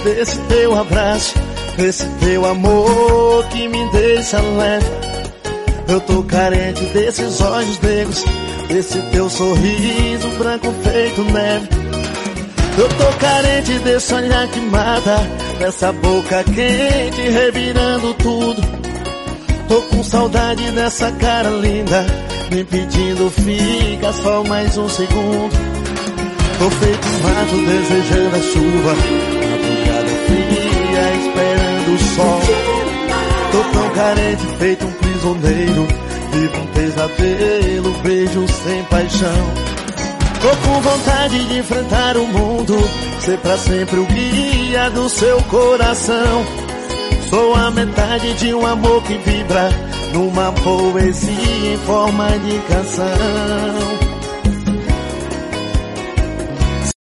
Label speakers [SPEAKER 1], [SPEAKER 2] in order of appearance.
[SPEAKER 1] desse teu abraço, desse teu amor que me deixa leve. Eu tô carente desses olhos negros, desse teu sorriso branco feito neve. Eu tô carente desse olhar que mata, dessa boca quente revirando tudo. Tô com saudade dessa cara linda, me pedindo fica só mais um segundo. Tô feito um mato desejando a chuva, madrugada fria esperando o sol. Tô tão carente feito um prisioneiro, vivo um pesadelo, beijo sem paixão. Tô com vontade de enfrentar o mundo, ser pra sempre o guia do seu coração. Sou a metade de um amor que vibra numa poesia em forma de canção.